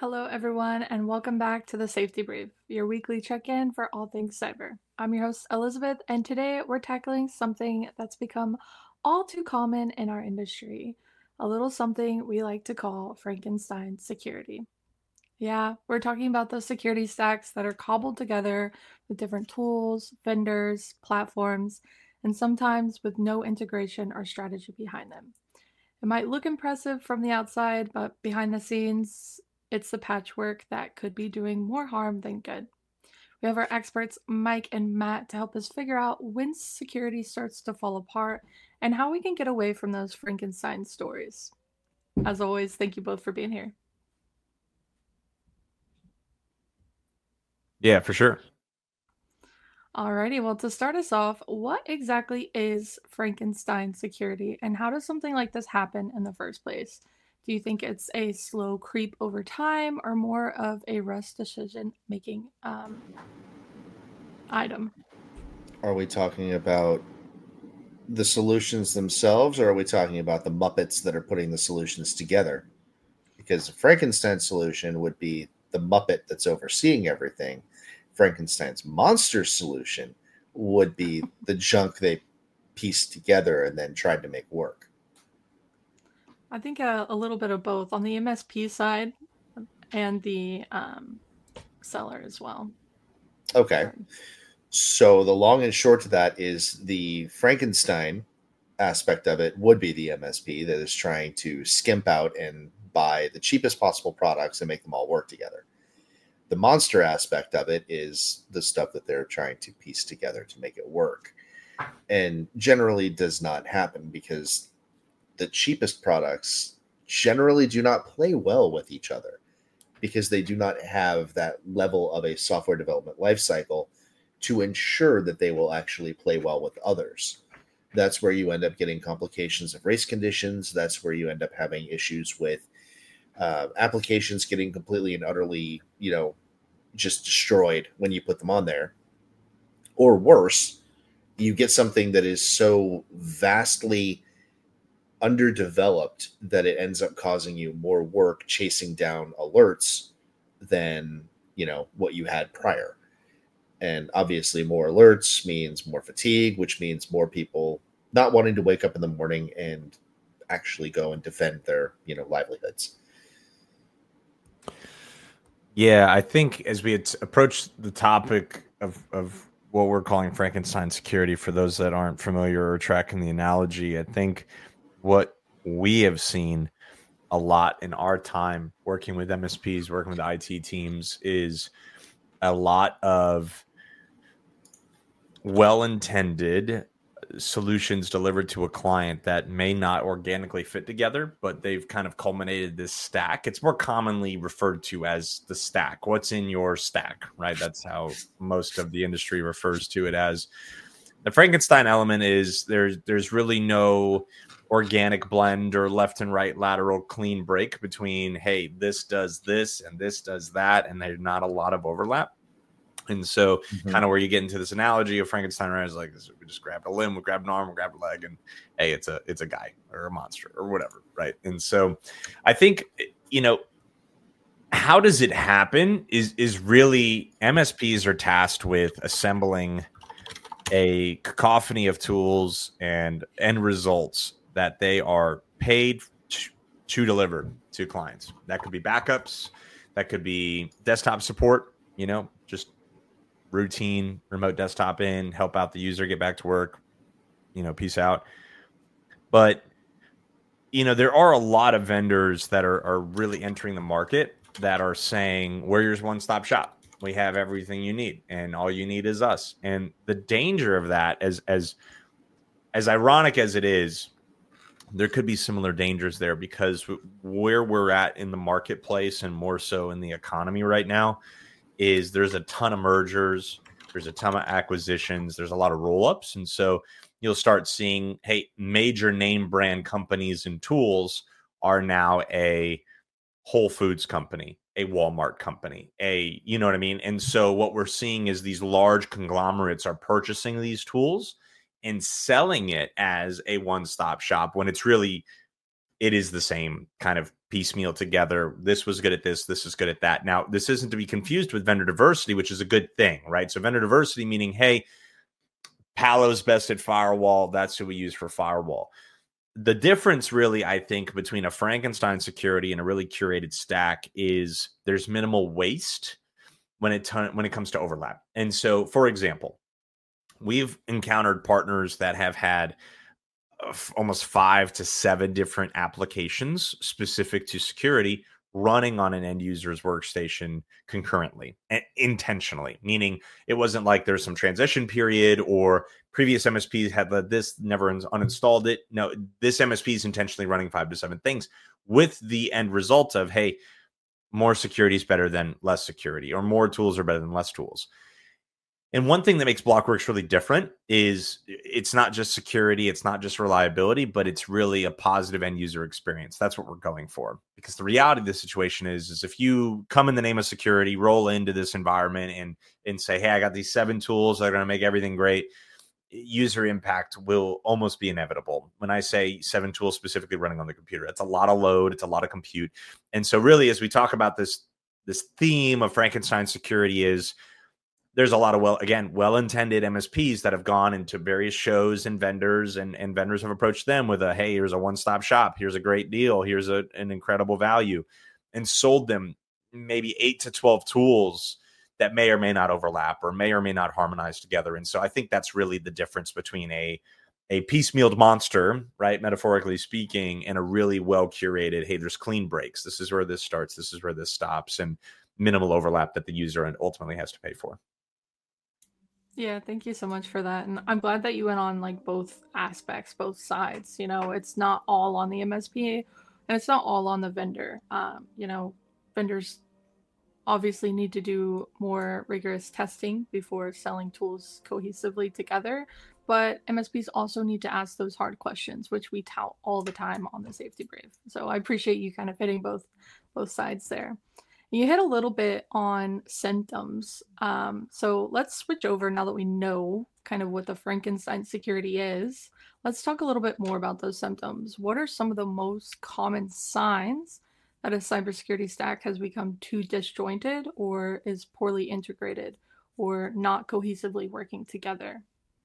Hello, everyone, and welcome back to the Safety Brief, your weekly check in for all things cyber. I'm your host, Elizabeth, and today we're tackling something that's become all too common in our industry, a little something we like to call Frankenstein security. Yeah, we're talking about those security stacks that are cobbled together with different tools, vendors, platforms, and sometimes with no integration or strategy behind them. It might look impressive from the outside, but behind the scenes, it's the patchwork that could be doing more harm than good. We have our experts, Mike and Matt, to help us figure out when security starts to fall apart and how we can get away from those Frankenstein stories. As always, thank you both for being here. Yeah, for sure. Alrighty, well, to start us off, what exactly is Frankenstein security and how does something like this happen in the first place? Do you think it's a slow creep over time or more of a rush decision making item? Are we talking about the solutions themselves, or are we talking about the Muppets that are putting the solutions together? Because the Frankenstein solution would be the Muppet that's overseeing everything. Frankenstein's monster solution would be the junk they pieced together and then tried to make work. I think a little bit of both on the MSP side and the seller as well. Okay. Or, So the long and short to that is the Frankenstein aspect of it would be the MSP that is trying to skimp out and buy the cheapest possible products and make them all work together. The monster aspect of it is the stuff that they're trying to piece together to make it work, and generally does not happen because the cheapest products generally do not play well with each other because they do not have that level of a software development lifecycle to ensure that they will actually play well with others. That's where you end up getting complications of race conditions. That's where you end up having issues with applications getting completely and utterly, just destroyed when you put them on there. Or worse, you get something that is so vastly underdeveloped that it ends up causing you more work chasing down alerts than, what you had prior. And obviously more alerts means more fatigue, which means more people not wanting to wake up in the morning and actually go and defend their, livelihoods. Yeah, I think as we approach the topic of what we're calling Frankenstein security, for those that aren't familiar or tracking the analogy, I think what we have seen a lot in our time working with MSPs, working with IT teams, is a lot of well-intended solutions delivered to a client that may not organically fit together, but they've kind of culminated this stack. It's more commonly referred to as the stack. What's in your stack, right? That's how most of the industry refers to it as. The Frankenstein element is there's really no organic blend or left and right lateral clean break between, hey, this does this and this does that, and there's not a lot of overlap. And so, Mm-hmm. kind of where you get into this analogy of Frankenstein, right? Is like we just grabbed a limb, we grabbed an arm, we grabbed a leg, and hey, it's a guy or a monster or whatever, right? And so, I think how does it happen is really MSPs are tasked with assembling a cacophony of tools and end results that they are paid to deliver to clients. That could be backups, that could be desktop support, just routine remote desktop in, help out the user, get back to work, peace out. But, there are a lot of vendors that are really entering the market that are saying, we're your one-stop shop. We have everything you need, and all you need is us. And the danger of that, as ironic as it is, there could be similar dangers there because where we're at in the marketplace and more so in the economy right now is there's a ton of mergers, there's a ton of acquisitions, there's a lot of roll-ups. And so you'll start seeing, hey, major name brand companies and tools are now a Whole Foods company, a Walmart company, you know what I mean? And so what we're seeing is these large conglomerates are purchasing these tools and selling it as a one-stop shop when it's really it is the same kind of piecemeal together. This was good at this. This is good at that. Now, this isn't to be confused with vendor diversity, which is a good thing, right? So vendor diversity meaning, hey, Palo's best at firewall. That's who we use for firewall. The difference really, I think, between a Frankenstein security and a really curated stack is there's minimal waste when it comes to overlap. And so, for example, we've encountered partners that have had almost 5 to 7 different applications specific to security running on an end user's workstation concurrently and intentionally, meaning it wasn't like there's some transition period or previous MSPs had this, never uninstalled it. No, this MSP is intentionally running 5 to 7 things with the end result of, hey, more security is better than less security, or more tools are better than less tools. And one thing that makes Blockworks really different is it's not just security, it's not just reliability, but it's really a positive end user experience. That's what we're going for. Because the reality of the situation is if you come in the name of security, roll into this environment and say, hey, I got these 7 tools that are going to make everything great, user impact will almost be inevitable. When I say 7 tools specifically running on the computer, it's a lot of load, it's a lot of compute. And so really, as we talk about this theme of Frankenstein security is, there's a lot of well-intended MSPs that have gone into various shows and vendors, and vendors have approached them with a, hey, here's a one-stop shop. Here's a great deal. Here's an incredible value, and sold them maybe 8 to 12 tools that may or may not overlap or may not harmonize together. And so I think that's really the difference between a piecemealed monster, right, metaphorically speaking, and a really well-curated, hey, there's clean breaks. This is where this starts. This is where this stops, and minimal overlap that the user ultimately has to pay for. Yeah, thank you so much for that. And I'm glad that you went on like both aspects, both sides. It's not all on the MSP and it's not all on the vendor. Vendors obviously need to do more rigorous testing before selling tools cohesively together. But MSPs also need to ask those hard questions, which we tout all the time on the Safety Brief. So I appreciate you kind of hitting both sides there. You hit a little bit on symptoms. So let's switch over now that we know kind of what the Frankenstein security is. Let's talk a little bit more about those symptoms. What are some of the most common signs that a cybersecurity stack has become too disjointed or is poorly integrated or not cohesively working together?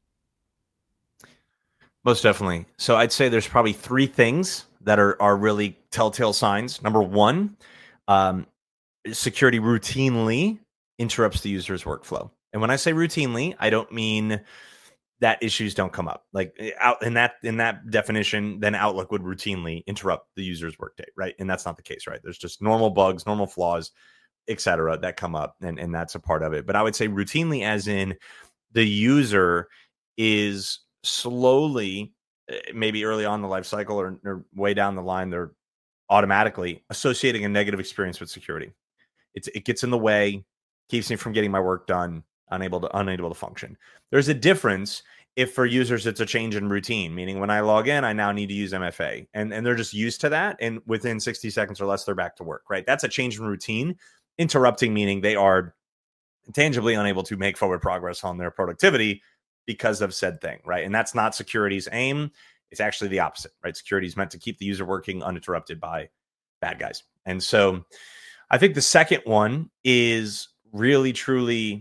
Most definitely. So I'd say there's probably 3 things that are really telltale signs. Number 1, security routinely interrupts the user's workflow. And when I say routinely, I don't mean that issues don't come up. Like out in that definition, then Outlook would routinely interrupt the user's workday, right? And that's not the case, right? There's just normal bugs, normal flaws, etc., that come up, and that's a part of it. But I would say routinely, as in the user is slowly, maybe early on in the life cycle or way down the line, they're automatically associating a negative experience with security. It gets in the way, keeps me from getting my work done, unable to function. There's a difference if for users it's a change in routine, meaning when I log in, I now need to use MFA, and they're just used to that, and within 60 seconds or less, they're back to work, right? That's a change in routine. Interrupting meaning they are tangibly unable to make forward progress on their productivity because of said thing, right? And that's not security's aim. It's actually the opposite, right? Security is meant to keep the user working uninterrupted by bad guys. And so I think the second one is really, truly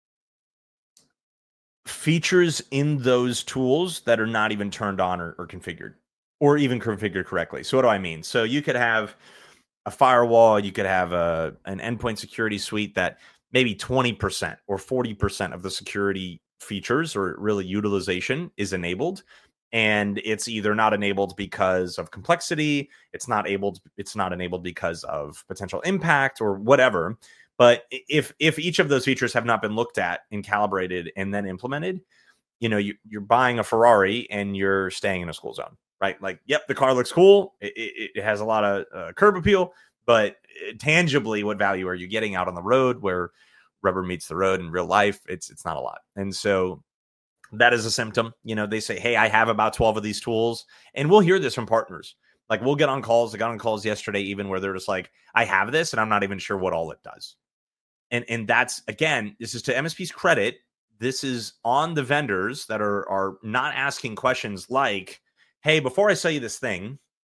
features in those tools that are not even turned on or configured, or even configured correctly. So what do I mean? So you could have a firewall, you could have an endpoint security suite that maybe 20% or 40% of the security features or really utilization is enabled. And it's either not enabled because of complexity, it's not enabled because of potential impact or whatever. But if each of those features have not been looked at and calibrated and then implemented, you're buying a Ferrari and you're staying in a school zone, right? Like, yep, the car looks cool. It has a lot of curb appeal, but tangibly, what value are you getting out on the road where rubber meets the road in real life? It's not a lot. And so that is a symptom. They say, hey, I have about 12 of these tools. And we'll hear this from partners. Like, we'll get on calls. I got on calls yesterday, even where they're just like, I have this and I'm not even sure what all it does. And that's, again, this is to MSP's credit. This is on the vendors that are not asking questions like, hey, before I sell you this thing,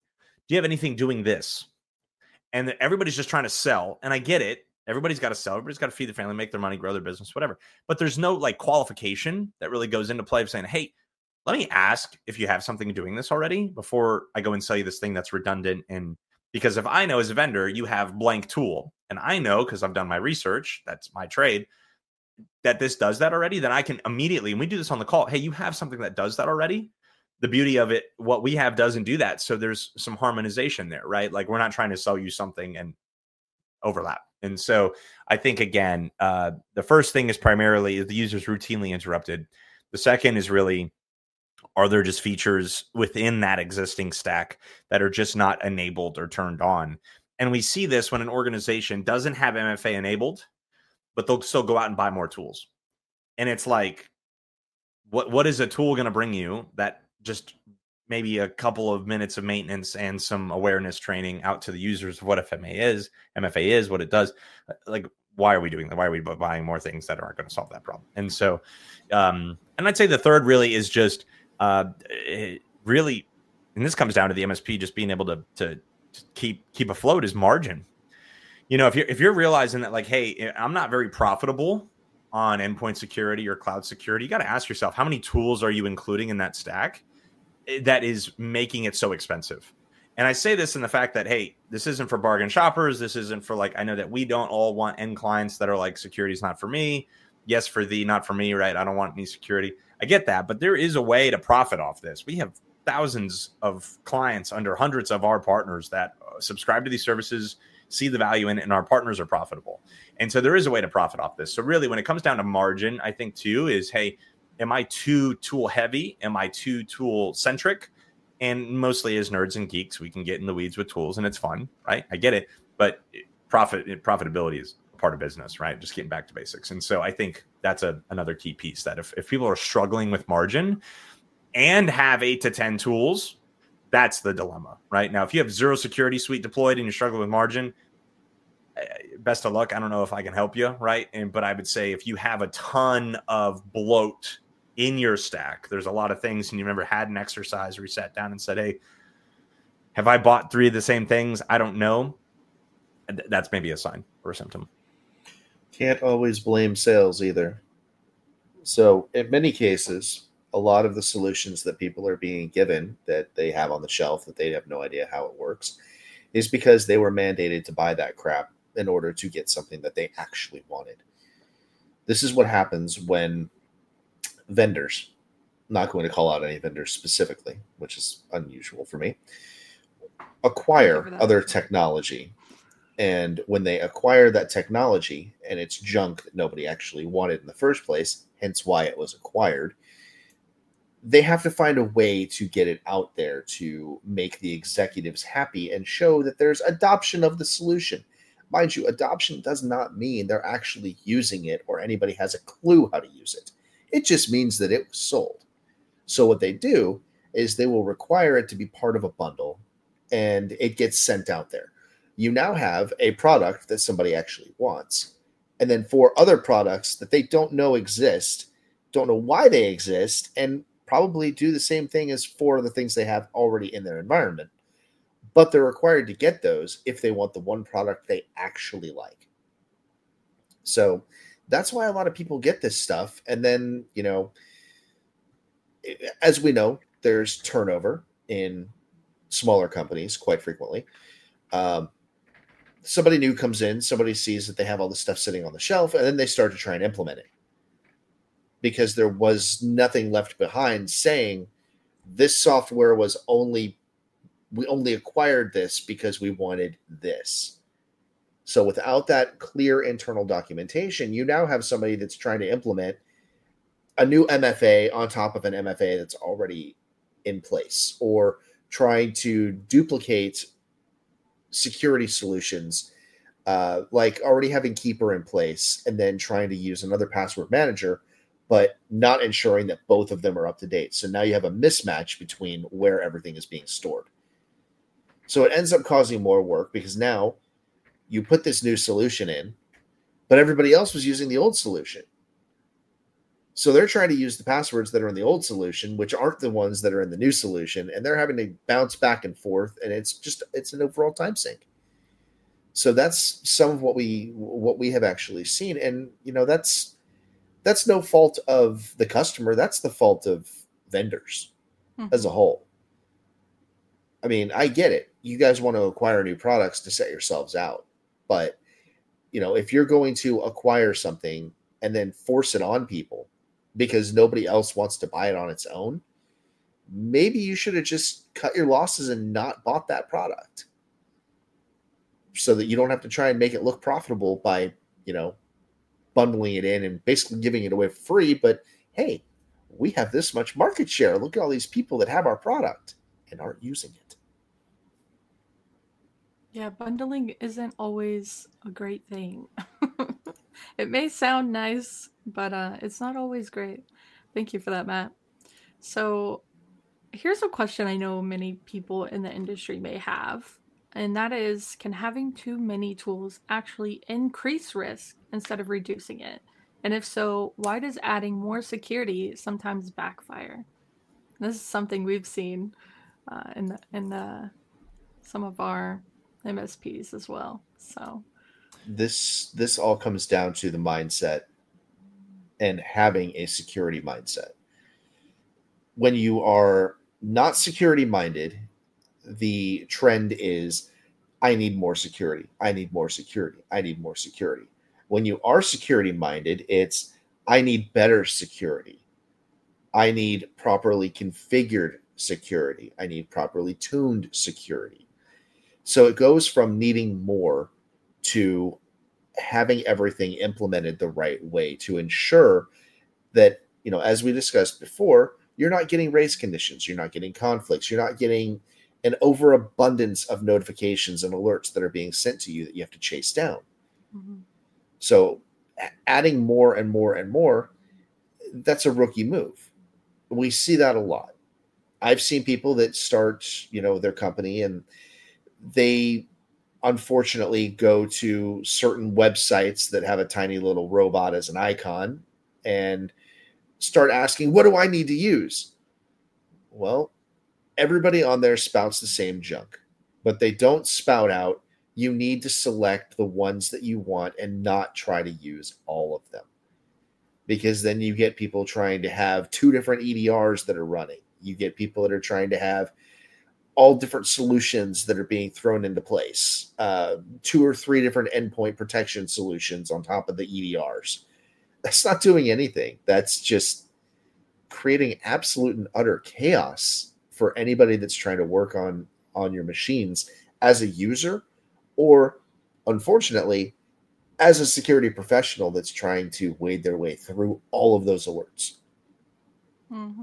Do you have anything doing this? And everybody's just trying to sell. And I get it. Everybody's got to sell. Everybody's got to feed their family, make their money, grow their business, whatever. But there's no like qualification that really goes into play of saying, hey, let me ask if you have something doing this already before I go and sell you this thing that's redundant. And because if I know as a vendor, you have blank tool, and I know because I've done my research, that's my trade, that this does that already, then I can immediately, and we do this on the call, hey, you have something that does that already. The beauty of it, what we have doesn't do that. So there's some harmonization there, right? Like we're not trying to sell you something and overlap. And so I think, again, the first thing is primarily the user's routinely interrupted. The second is really, are there just features within that existing stack that are just not enabled or turned on? And we see this when an organization doesn't have MFA enabled, but they'll still go out and buy more tools. And it's like, what is a tool going to bring you that just maybe a couple of minutes of maintenance and some awareness training out to the users of what MFA is, what it does? Like, why are we doing that? Why are we buying more things that aren't going to solve that problem? And so, and I'd say the third really is just really, and this comes down to the MSP just being able to keep afloat, is margin. You know, if you're realizing that, like, hey, I'm not very profitable on endpoint security or cloud security, you got to ask yourself, how many tools are you including in that stack that is making it so expensive? And I say this in the fact that, hey, this isn't for bargain shoppers. This isn't for, like, I know that we don't all want end clients that are like, security is not for me. Yes, for thee, not for me, right? I don't want any security. I get that, but there is a way to profit off this. We have thousands of clients under hundreds of our partners that subscribe to these services, see the value in it, and our partners are profitable. And so there is a way to profit off this. So really, when it comes down to margin, I think too is, hey, am I too tool heavy? Am I too tool centric? And mostly as nerds and geeks, we can get in the weeds with tools and it's fun, right? I get it. But profitability is part of business, right? Just getting back to basics. And so I think that's another key piece, that if people are struggling with margin and have 8 to 10 tools, that's the dilemma, right? Now, if you have 0 security suite deployed and you're struggling with margin, best of luck. I don't know if I can help you, right? But I would say if you have a ton of bloat in your stack, there's a lot of things, and you remember had an exercise where you sat down and said, hey, have I bought 3 of the same things? I don't know. That's maybe a sign or a symptom. Can't always blame sales either. So in many cases, a lot of the solutions that people are being given that they have on the shelf that they have no idea how it works is because they were mandated to buy that crap in order to get something that they actually wanted. This is what happens when vendors, I'm not going to call out any vendors specifically, which is unusual for me, acquire other technology. And when they acquire that technology and it's junk that nobody actually wanted in the first place, hence why it was acquired, they have to find a way to get it out there to make the executives happy and show that there's adoption of the solution. Mind you, adoption does not mean they're actually using it or anybody has a clue how to use it. It just means that it was sold. So what they do is they will require it to be part of a bundle and it gets sent out there. You now have a product that somebody actually wants. And then 4 other products that they don't know exist, don't know why they exist, and probably do the same thing as 4 of the things they have already in their environment. But they're required to get those if they want the one product they actually like. So that's why a lot of people get this stuff. And then, you know, as we know, there's turnover in smaller companies quite frequently. Somebody new comes in, somebody sees that they have all this stuff sitting on the shelf, and then they start to try and implement it. Because there was nothing left behind saying this software was we only acquired this because we wanted this. So without that clear internal documentation, you now have somebody that's trying to implement a new MFA on top of an MFA that's already in place, or trying to duplicate security solutions, like already having Keeper in place and then trying to use another password manager, but not ensuring that both of them are up to date. So now you have a mismatch between where everything is being stored. So it ends up causing more work because now you put this new solution in, but everybody else was using the old solution. So they're trying to use the passwords that are in the old solution, which aren't the ones that are in the new solution, and they're having to bounce back and forth, and it's an overall time sink. So that's some of what we have actually seen, and that's no fault of the customer. That's the fault of vendors as a whole. I mean, I get it. You guys want to acquire new products to set yourselves out, but if you're going to acquire something and then force it on people because nobody else wants to buy it on its own, maybe you should have just cut your losses and not bought that product so that you don't have to try and make it look profitable by, bundling it in and basically giving it away for free. But hey, we have this much market share. Look at all these people that have our product and aren't using it. Yeah, bundling isn't always a great thing. It may sound nice, but it's not always great. Thank you for that, Matt. So here's a question I know many people in the industry may have, and that is, can having too many tools actually increase risk instead of reducing it? And if so, why does adding more security sometimes backfire? This is something we've seen in some of our MSPs as well. So this all comes down to the mindset and having a security mindset. When you are not security minded, the trend is, I need more security. I need more security. I need more security. When you are security minded, it's, I need better security. I need properly configured security. I need properly tuned security. So it goes from needing more to having everything implemented the right way to ensure that, as we discussed before, you're not getting race conditions, you're not getting conflicts, you're not getting an overabundance of notifications and alerts that are being sent to you that you have to chase down. Mm-hmm. So adding more and more and more, that's a rookie move. We see that a lot. I've seen people that start, their company, and they unfortunately go to certain websites that have a tiny little robot as an icon and start asking, what do I need to use? Well, everybody on there spouts the same junk, but they don't spout out, you need to select the ones that you want and not try to use all of them. Because then you get people trying to have 2 different EDRs that are running. You get people that are trying to have all different solutions that are being thrown into place, 2 or 3 different endpoint protection solutions on top of the EDRs. That's not doing anything. That's just creating absolute and utter chaos for anybody that's trying to work on your machines as a user, or unfortunately, as a security professional that's trying to wade their way through all of those alerts. Mm-hmm.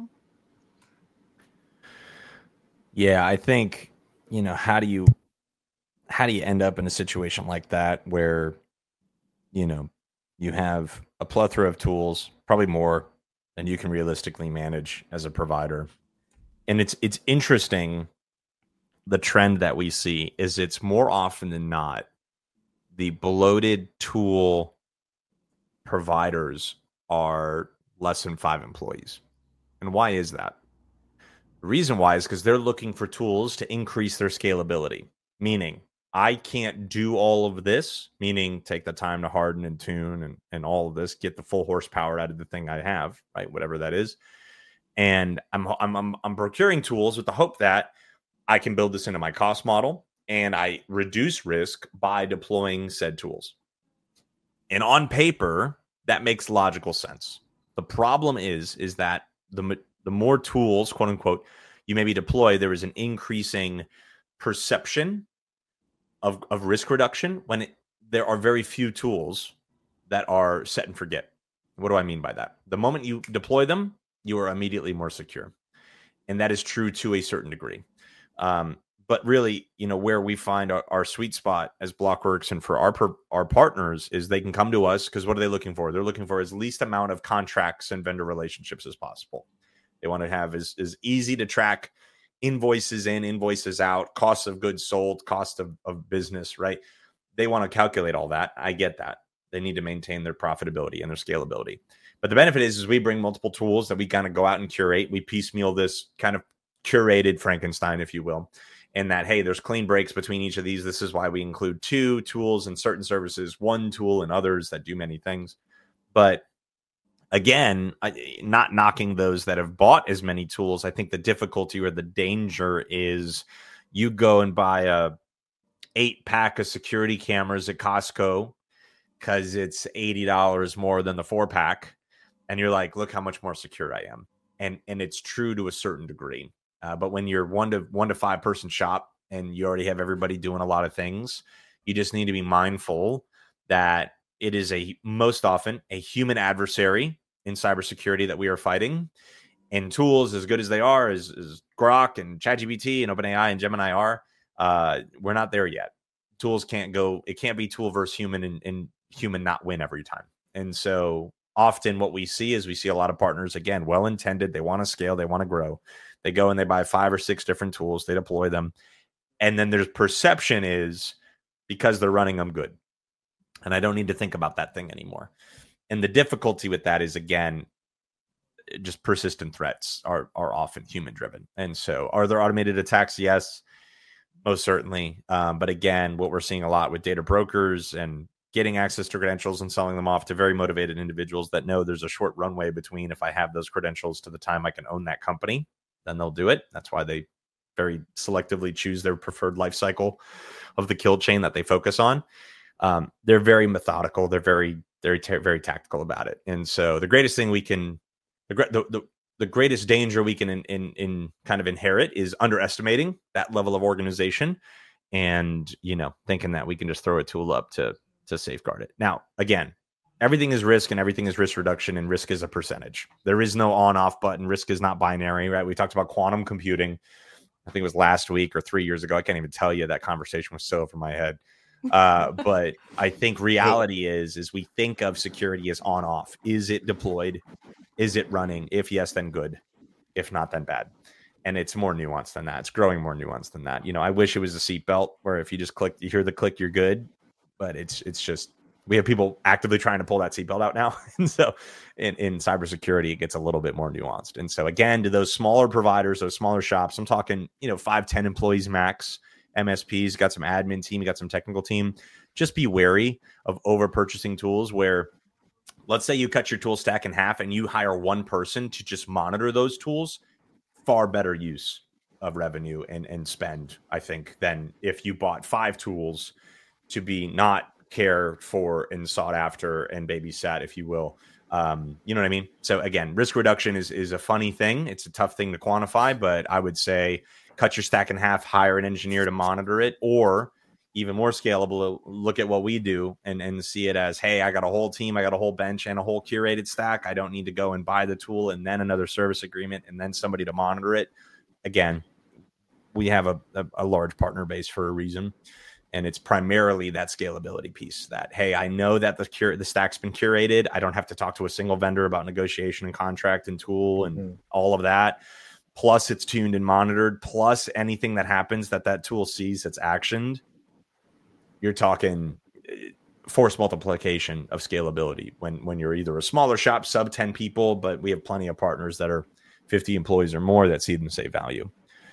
Yeah, I think, how do you end up in a situation like that where, you have a plethora of tools, probably more than you can realistically manage as a provider. And it's interesting, the trend that we see is it's more often than not the bloated tool providers are less than 5 employees. And why is that? The reason why is because they're looking for tools to increase their scalability, meaning I can't do all of this, meaning take the time to harden and tune and all of this, get the full horsepower out of the thing I have, right? Whatever that is. And I'm procuring tools with the hope that I can build this into my cost model and I reduce risk by deploying said tools. And on paper, that makes logical sense. The problem is that the more tools, quote unquote, you maybe deploy, there is an increasing perception of risk reduction when there are very few tools that are set and forget. What do I mean by that? The moment you deploy them, you are immediately more secure. And that is true to a certain degree. But really, where we find our sweet spot as Blockworks and for our partners is they can come to us because what are they looking for? They're looking for as least amount of contracts and vendor relationships as possible. They want to have as easy to track invoices in, invoices out, costs of goods sold, cost of business, right? They want to calculate all that. I get that. They need to maintain their profitability and their scalability. But the benefit is we bring multiple tools that we kind of go out and curate. We piecemeal this kind of curated Frankenstein, if you will, and that, hey, there's clean breaks between each of these. This is why we include 2 tools in certain services, 1 tool in others that do many things. But again, not knocking those that have bought as many tools. I think the difficulty or the danger is you go and buy a 8-pack of security cameras at Costco because it's $80 more than the 4-pack. And you're like, look how much more secure I am. And it's true to a certain degree. But when you're 1 to 5 person shop and you already have everybody doing a lot of things, you just need to be mindful that it is most often a human adversary in cybersecurity that we are fighting. And tools, as good as they are, as Grok and ChatGPT and OpenAI and Gemini are, we're not there yet. Tools can't go. It can't be tool versus human and human not win every time. And so often what we see is we see a lot of partners, again, well-intended. They want to scale. They want to grow. They go and they buy 5 or 6 different tools. They deploy them. And then their perception is because they're running them good. And I don't need to think about that thing anymore. And the difficulty with that is, again, just persistent threats are often human driven. And so are there automated attacks? Yes, most certainly. But again, what we're seeing a lot with data brokers and getting access to credentials and selling them off to very motivated individuals that know there's a short runway between if I have those credentials to the time I can own that company, then they'll do it. That's why they very selectively choose their preferred life cycle of the kill chain that they focus on. They're very methodical. They're very tactical about it. And so the greatest thing we can, the greatest danger we can in kind of inherit is underestimating that level of organization and, thinking that we can just throw a tool up to safeguard it. Now, again, everything is risk and everything is risk reduction, and risk is a percentage. There is no on-off button. Risk is not binary, right? We talked about quantum computing. I think it was last week or 3 years ago. I can't even tell you. That conversation was so over my head. But I think reality is we think of security as on-off. Is it deployed? Is it running? If yes, then good. If not, then bad. And it's more nuanced than that. It's growing more nuanced than that. I wish it was a seatbelt where if you just click, you hear the click, you're good. But it's just, we have people actively trying to pull that seatbelt out now. And so in cybersecurity, it gets a little bit more nuanced. And so again, to those smaller providers, those smaller shops, I'm talking, 5, 10 employees max, MSPs, got some admin team, got some technical team. Just be wary of over purchasing tools where, let's say you cut your tool stack in half and you hire one person to just monitor those tools. Far better use of revenue and spend, I think, than if you bought 5 tools to be not cared for and sought after and babysat, if you will. You know what I mean? So again, risk reduction is a funny thing. It's a tough thing to quantify, but I would say cut your stack in half, hire an engineer to monitor it, or even more scalable, look at what we do and see it as, hey, I got a whole team, I got a whole bench and a whole curated stack. I don't need to go and buy the tool and then another service agreement and then somebody to monitor it. Again, we have a large partner base for a reason. And it's primarily that scalability piece that, hey, I know that the stack's been curated. I don't have to talk to a single vendor about negotiation and contract and tool and all of that. Plus it's tuned and monitored. Plus anything that happens that tool sees that's actioned. You're talking force multiplication of scalability when you're either a smaller shop, sub 10 people, but we have plenty of partners that are 50 employees or more that see them save value.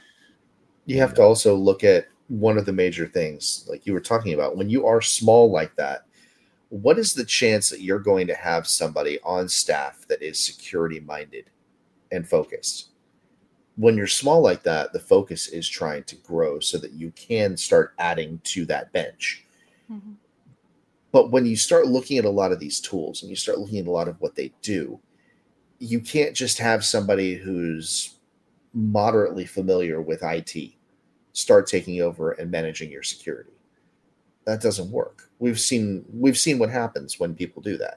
You have to also look at one of the major things, like you were talking about, when you are small like that, what is the chance that you're going to have somebody on staff that is security minded and focused? When you're small like that, the focus is trying to grow so that you can start adding to that bench. Mm-hmm. But when you start looking at a lot of these tools and you start looking at a lot of what they do, you can't just have somebody who's moderately familiar with IT start taking over and managing your security. That doesn't work. We've seen what happens when people do that.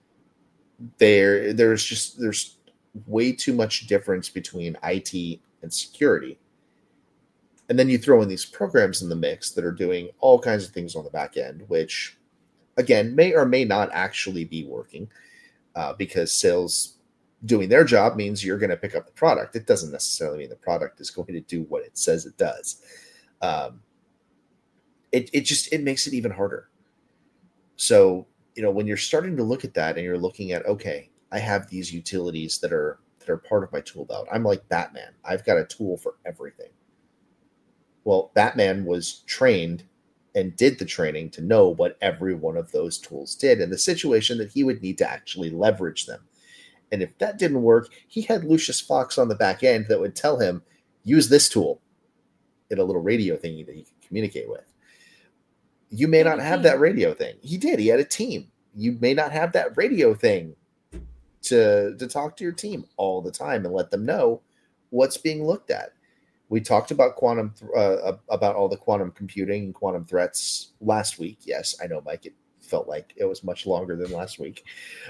There's way too much difference between IT and security. And then you throw in these programs in the mix that are doing all kinds of things on the back end, which again may or may not actually be working, because sales doing their job means you're going to pick up the product. It doesn't necessarily mean the product is going to do what it says it does. It makes it even harder. So when you're starting to look at that and you're looking at, okay, I have these utilities that are part of my tool belt. I'm like Batman. I've got a tool for everything. Well, Batman was trained and did the training to know what every one of those tools did and the situation that he would need to actually leverage them. And if that didn't work, he had Lucius Fox on the back end that would tell him, use this tool in a little radio thingy that he could communicate with. You may not have that radio thing. He did. He had a team. You may not have that radio thing to talk to your team all the time and let them know what's being looked at. We talked about about all the quantum computing and quantum threats last week. Yes, I know, Mike. It felt like it was much longer than last week.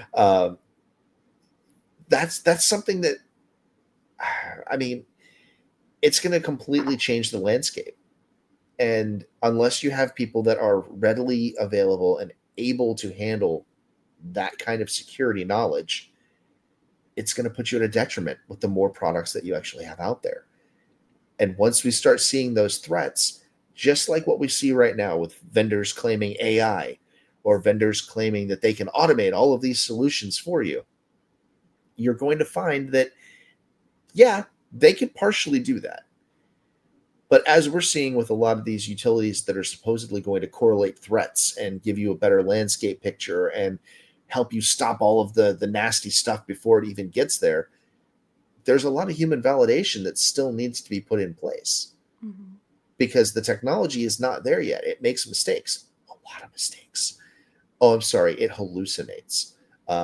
That's something that, I mean, it's going to completely change the landscape. And unless you have people that are readily available and able to handle that kind of security knowledge, it's going to put you at a detriment with the more products that you actually have out there. And once we start seeing those threats, just like what we see right now with vendors claiming AI or vendors claiming that they can automate all of these solutions for you, you're going to find that, yeah, they can partially do that. But as we're seeing with a lot of these utilities that are supposedly going to correlate threats and give you a better landscape picture and help you stop all of the nasty stuff before it even gets there, there's a lot of human validation that still needs to be put in place because the technology is not there yet. It makes mistakes, a lot of mistakes. Oh, I'm sorry, it hallucinates.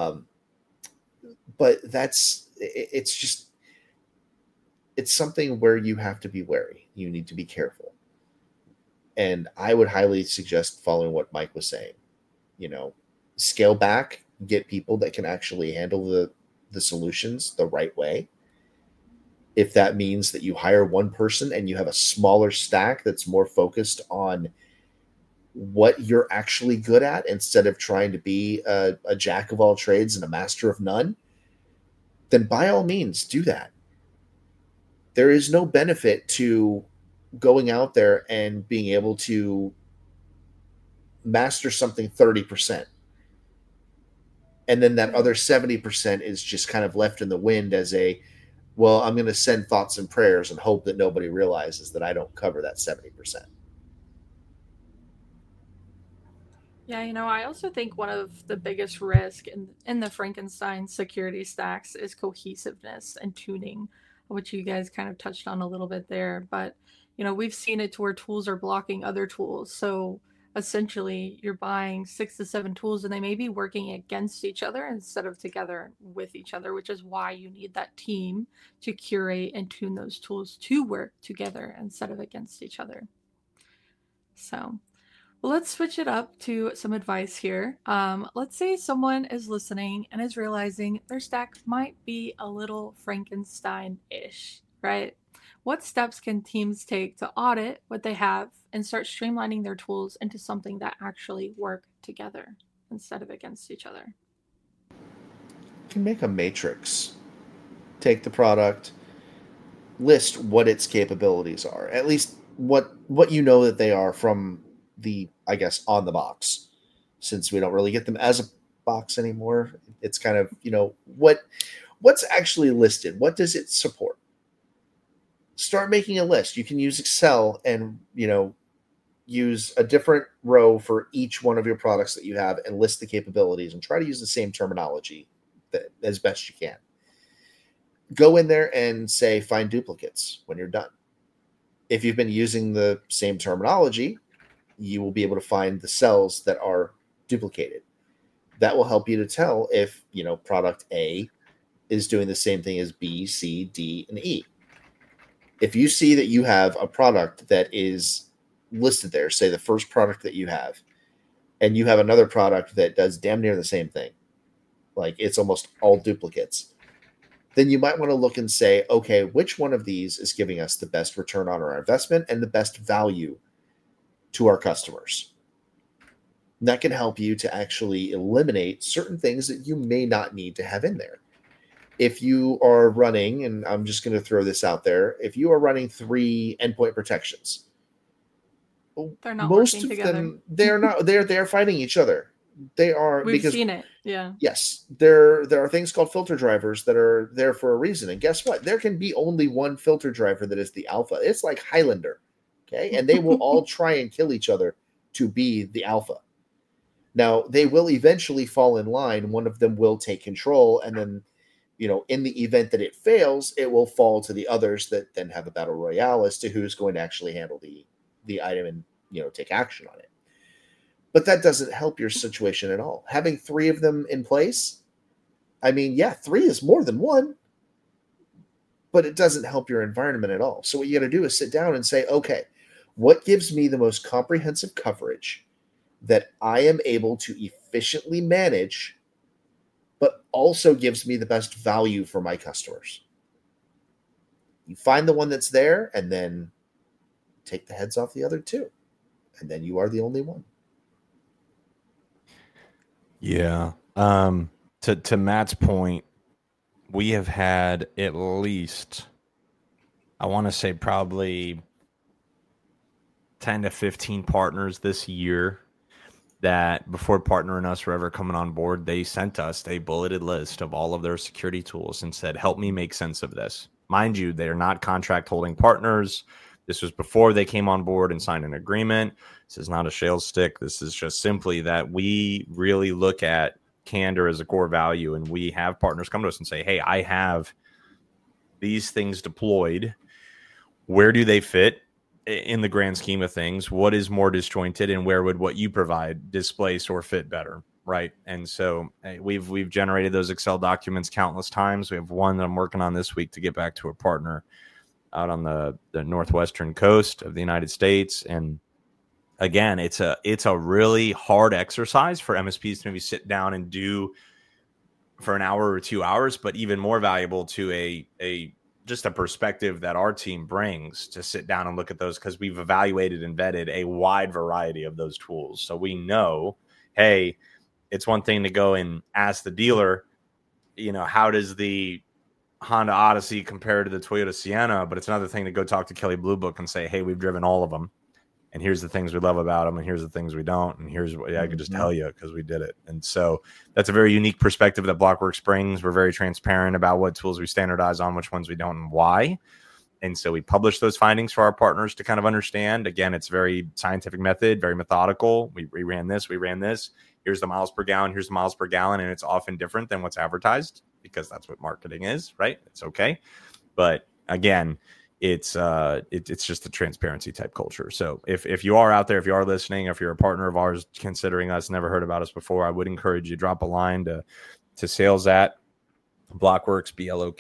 But it's something where you have to be wary. You need to be careful. And I would highly suggest following what Mike was saying. Scale back, get people that can actually handle the solutions the right way. If that means that you hire one person and you have a smaller stack that's more focused on what you're actually good at instead of trying to be a jack of all trades and a master of none, then by all means do that. There is no benefit to going out there and being able to master something 30%. And then that other 70% is just kind of left in the wind as I'm going to send thoughts and prayers and hope that nobody realizes that I don't cover that 70%. Yeah, I also think one of the biggest risks in the Frankenstein security stacks is cohesiveness and tuning, which you guys kind of touched on a little bit there. But, we've seen it to where tools are blocking other tools. So essentially you're buying 6 to 7 tools and they may be working against each other instead of together with each other, which is why you need that team to curate and tune those tools to work together instead of against each other. So, well, let's switch it up to some advice here. Let's say someone is listening and is realizing their stack might be a little Frankenstein-ish, right? What steps can teams take to audit what they have and start streamlining their tools into something that actually work together instead of against each other? You can make a matrix. Take the product, list what its capabilities are, at least what that they are from the, I guess, on the box, since we don't really get them as a box anymore. It's kind of, what's actually listed. What does it support? Start making a list. You can use Excel and, use a different row for each one of your products that you have and list the capabilities and try to use the same terminology as best you can. Go in there and say, find duplicates when you're done. If you've been using the same terminology, you will be able to find the cells that are duplicated. That will help you to tell if, product A is doing the same thing as B, C, D, and E. If you see that you have a product that is listed there, say the first product that you have, and you have another product that does damn near the same thing, like it's almost all duplicates, then you might want to look and say, okay, which one of these is giving us the best return on our investment and the best value to our customers? And that can help you to actually eliminate certain things that you may not need to have in there. If you are running, and I'm just going to throw this out there, if you are running 3 endpoint protections, they're not most working of together. them, they're fighting each other. They are. We've because seen it. Yeah. yes, there are things called filter drivers that are there for a reason. And guess what? There can be only one filter driver that is the alpha. It's like Highlander. Okay. And they will all try and kill each other to be the alpha. Now, they will eventually fall in line. One of them will take control. And then, in the event that it fails, it will fall to the others that then have a battle royale as to who's going to actually handle the item and, take action on it. But that doesn't help your situation at all. Having 3 of them in place, I mean, yeah, 3 is more than 1, but it doesn't help your environment at all. So what you got to do is sit down and say, okay, what gives me the most comprehensive coverage that I am able to efficiently manage, but also gives me the best value for my customers? You find the one that's there and then take the heads off the other 2. And then you are the only one. Yeah. To Matt's point, we have had at least, I want to say probably 10 to 15 partners this year that before partnering us or ever coming on board, they sent us a bulleted list of all of their security tools and said, help me make sense of this. Mind you, they are not contract holding partners. This was before they came on board and signed an agreement. This is not a shale stick. This is just simply that we really look at candor as a core value, and we have partners come to us and say, hey, I have these things deployed. Where do they fit in the grand scheme of things? What is more disjointed, and where would what you provide displace or fit better? Right. And so we've generated those Excel documents countless times. We have one that I'm working on this week to get back to a partner out on the northwestern coast of the United States. And again, it's a really hard exercise for MSPs to maybe sit down and do for an hour or 2 hours, but even more valuable to a just a perspective that our team brings to sit down and look at those, because we've evaluated and vetted a wide variety of those tools. So we know, hey, it's one thing to go and ask the dealer, how does the Honda Odyssey compare to the Toyota Sienna? But it's another thing to go talk to Kelley Blue Book and say, hey, we've driven all of them, and here's the things we love about them, and here's the things we don't, and here's what I could just tell you because we did it. And so that's a very unique perspective that Blockworks brings. We're very transparent about what tools we standardize on, which ones we don't, and why. And so we publish those findings for our partners to kind of understand. Again, it's very scientific method, very methodical. We ran this. Here's the miles per gallon. Here's the miles per gallon. And it's often different than what's advertised, because that's what marketing is, right? It's okay. But again, it's just a transparency type culture. So if you are out there, if you are listening, if you're a partner of ours considering us, never heard about us before, I would encourage you to drop a line to sales at Blockworks,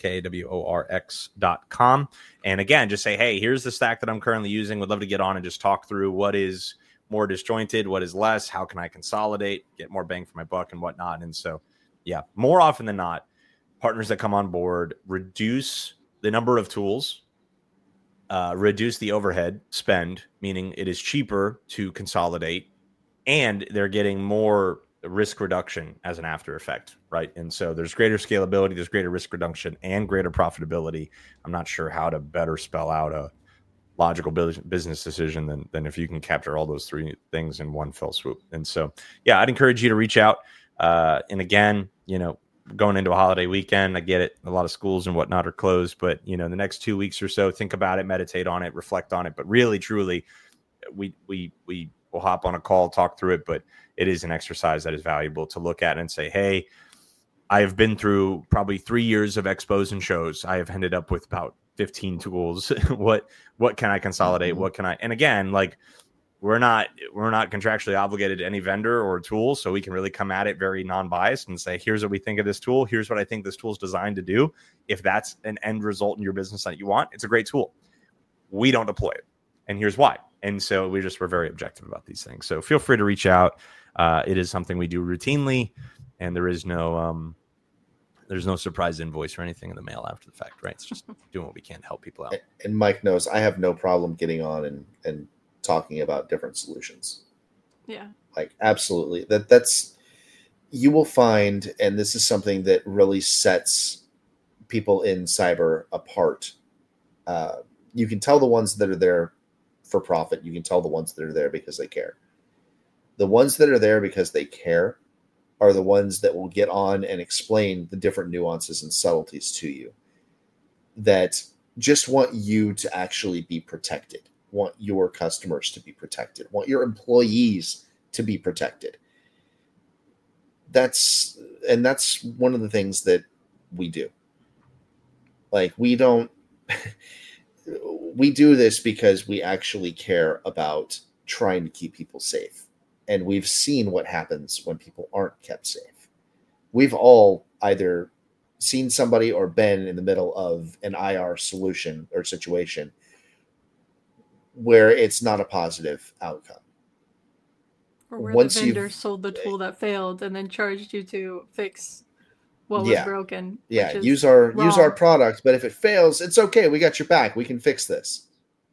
BLOKWORX.com. And again, just say, hey, here's the stack that I'm currently using. Would love to get on and just talk through what is more disjointed, what is less, how can I consolidate, get more bang for my buck and whatnot. And so, yeah, more often than not, partners that come on board reduce the number of tools, reduce the overhead spend, meaning it is cheaper to consolidate, and they're getting more risk reduction as an after effect, right? And so there's greater scalability, there's greater risk reduction, and greater profitability. I'm not sure how to better spell out a logical business decision than if you can capture all those 3 things in one fell swoop. And so, yeah, I'd encourage you to reach out. And again, going into a holiday weekend, I get it. A lot of schools and whatnot are closed, but the next 2 weeks or so, think about it, meditate on it, reflect on it. But really, truly, we will hop on a call, talk through it. But it is an exercise that is valuable to look at and say, hey, I have been through probably 3 years of expos and shows. I have ended up with about 15 tools. What can I consolidate? What can I? And again, like, we're not contractually obligated to any vendor or tool, so we can really come at it very non-biased and say, here's what we think of this tool. Here's what I think this tool is designed to do. If that's an end result in your business that you want, it's a great tool. We don't deploy it, and here's why. And so we're very objective about these things. So feel free to reach out. It is something we do routinely, and there's no surprise invoice or anything in the mail after the fact, right? It's just doing what we can to help people out. And Mike knows I have no problem getting on and talking about different solutions. Yeah. Like, absolutely. That's you will find, and this is something that really sets people in cyber apart. You can tell the ones that are there for profit. You can tell the ones that are there because they care. The ones that are there because they care are the ones that will get on and explain the different nuances and subtleties to you, that just want you to actually be protected, want your customers to be protected, want your employees to be protected. That's one of the things that we do. Like, we don't we do this because we actually care about trying to keep people safe. And we've seen what happens when people aren't kept safe. We've all either seen somebody or been in the middle of an IR solution or situation where it's not a positive outcome. Or where the vendor sold the tool that failed and then charged you to fix what was broken. Yeah, use our product, but if it fails, it's okay. We got your back. We can fix this.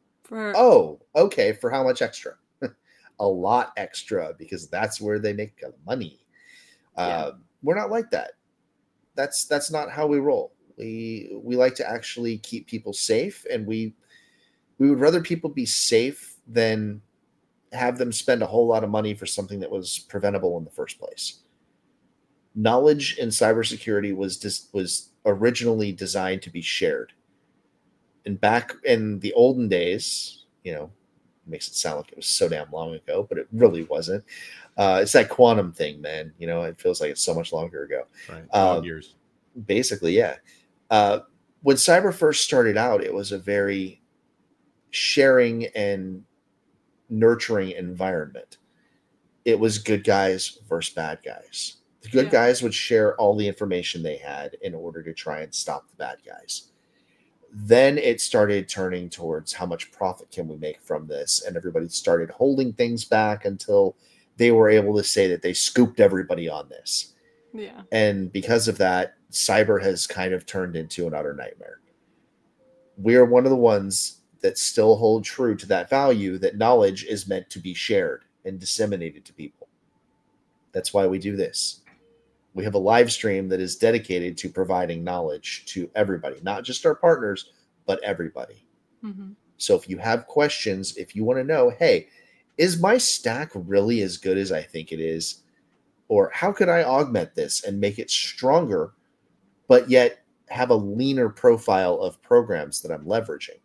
Okay. For how much extra? A lot extra, because that's where they make money. We're not like that. That's not how we roll. We like to actually keep people safe, and we would rather people be safe than have them spend a whole lot of money for something that was preventable in the first place. Knowledge in cybersecurity was originally designed to be shared. And back in the olden days, it makes it sound like it was so damn long ago, but it really wasn't. It's that quantum thing, man. It feels like it's so much longer ago. Right. 12 years. Basically, yeah. When cyber first started out, it was a very sharing and nurturing environment. It was good guys versus bad guys. The good guys would share all the information they had in order to try and stop the bad guys. Then it started turning towards how much profit can we make from this, and everybody started holding things back until they were able to say that they scooped everybody on this. Yeah. And because of that, cyber has kind of turned into an utter nightmare. We are one of the ones that still hold true to that value, that knowledge is meant to be shared and disseminated to people. That's why we do this. We have a live stream that is dedicated to providing knowledge to everybody, not just our partners, but everybody. Mm-hmm. So if you have questions, if you want to know, hey, is my stack really as good as I think it is? Or how could I augment this and make it stronger, but yet have a leaner profile of programs that I'm leveraging?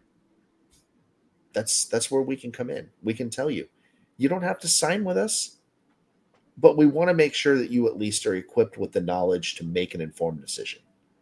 That's where we can come in. We can tell you, you don't have to sign with us, but we want to make sure that you at least are equipped with the knowledge to make an informed decision.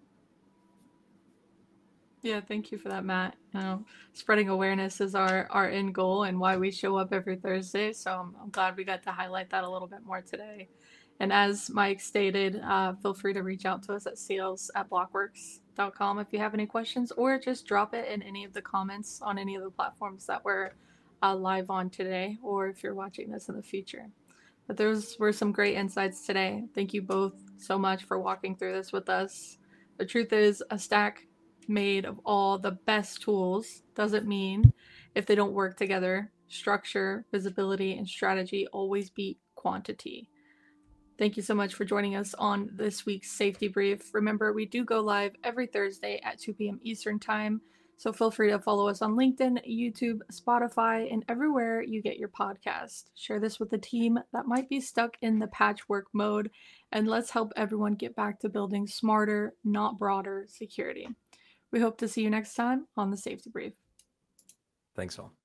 Yeah, thank you for that, Matt. Spreading awareness is our end goal and why we show up every Thursday. So I'm glad we got to highlight that a little bit more today. And as Mike stated, feel free to reach out to us at sales@blockworks.com if you have any questions, or just drop it in any of the comments on any of the platforms that we're live on today, or if you're watching this in the future. But those were some great insights today. Thank you both so much for walking through this with us. The truth is, a stack made of all the best tools doesn't mean, if they don't work together, structure, visibility, and strategy always beat quantity. Thank you so much for joining us on this week's Safety Brief. Remember, we do go live every Thursday at 2 p.m. Eastern Time. So feel free to follow us on LinkedIn, YouTube, Spotify, and everywhere you get your podcast. Share this with the team that might be stuck in the patchwork mode, and let's help everyone get back to building smarter, not broader security. We hope to see you next time on the Safety Brief. Thanks all.